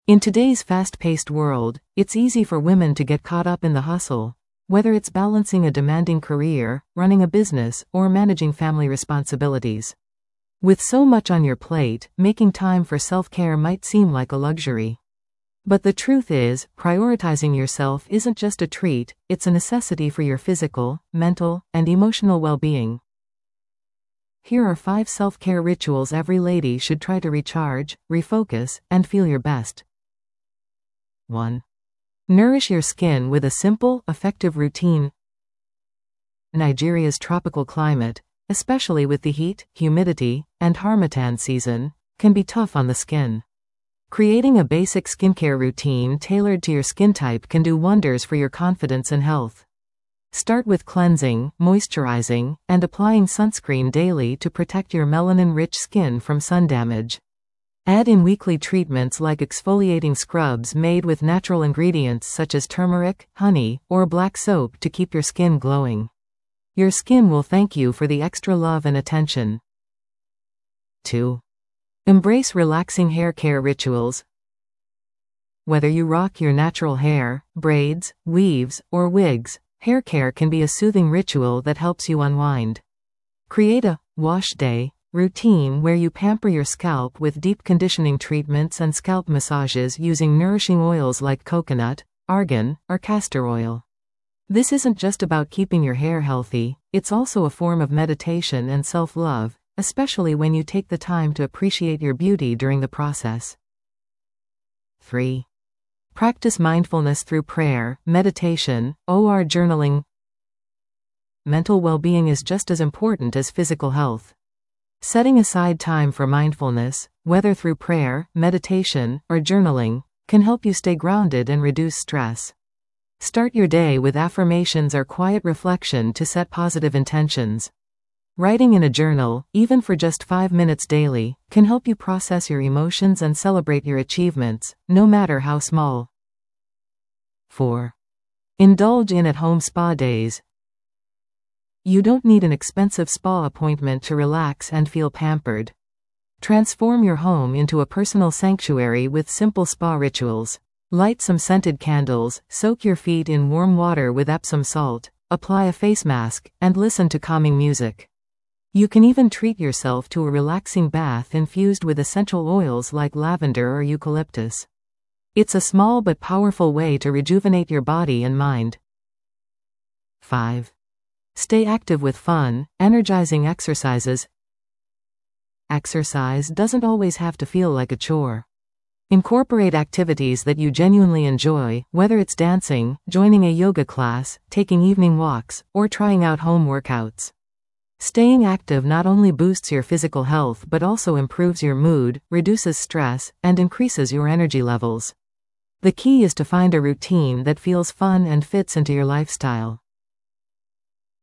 In today's fast-paced world, it's easy for women to get caught up in the hustle, whether it's balancing a demanding career, running a business, or managing family responsibilities. With so much on your plate, making time for self-care might seem like a luxury. But the truth is, prioritizing yourself isn't just a treat, it's a necessity for your physical, mental, and emotional well-being. Here are 5 self-care rituals every lady should try to recharge, refocus, and feel your best. 1. Nourish your skin with a simple, effective routine. Nigeria's tropical climate, especially with the heat, humidity, and harmattan season, can be tough on the skin. Creating a basic skincare routine tailored to your skin type can do wonders for your confidence and health. Start with cleansing, moisturizing, and applying sunscreen daily to protect your melanin-rich skin from sun damage. Add in weekly treatments like exfoliating scrubs made with natural ingredients such as turmeric, honey, or black soap to keep your skin glowing. Your skin will thank you for the extra love and attention. 2. Embrace relaxing hair care rituals. Whether you rock your natural hair, braids, weaves, or wigs, hair care can be a soothing ritual that helps you unwind. Create a wash day routine where you pamper your scalp with deep conditioning treatments and scalp massages using nourishing oils like coconut, argan, or castor oil. This isn't just about keeping your hair healthy, it's also a form of meditation and self-love, especially when you take the time to appreciate your beauty during the process. 3. Practice mindfulness through prayer, meditation, or journaling. Mental well-being is just as important as physical health. Setting aside time for mindfulness, whether through prayer, meditation, or journaling, can help you stay grounded and reduce stress. Start your day with affirmations or quiet reflection to set positive intentions. Writing in a journal, even for just 5 minutes daily, can help you process your emotions and celebrate your achievements, no matter how small. 4. Indulge in at-home spa days. You don't need an expensive spa appointment to relax and feel pampered. Transform your home into a personal sanctuary with simple spa rituals. Light some scented candles, soak your feet in warm water with Epsom salt, apply a face mask, and listen to calming music. You can even treat yourself to a relaxing bath infused with essential oils like lavender or eucalyptus. It's a small but powerful way to rejuvenate your body and mind. 5. Stay active with fun, energizing exercises. Exercise doesn't always have to feel like a chore. Incorporate activities that you genuinely enjoy, whether it's dancing, joining a yoga class, taking evening walks, or trying out home workouts. Staying active not only boosts your physical health but also improves your mood, reduces stress, and increases your energy levels. The key is to find a routine that feels fun and fits into your lifestyle.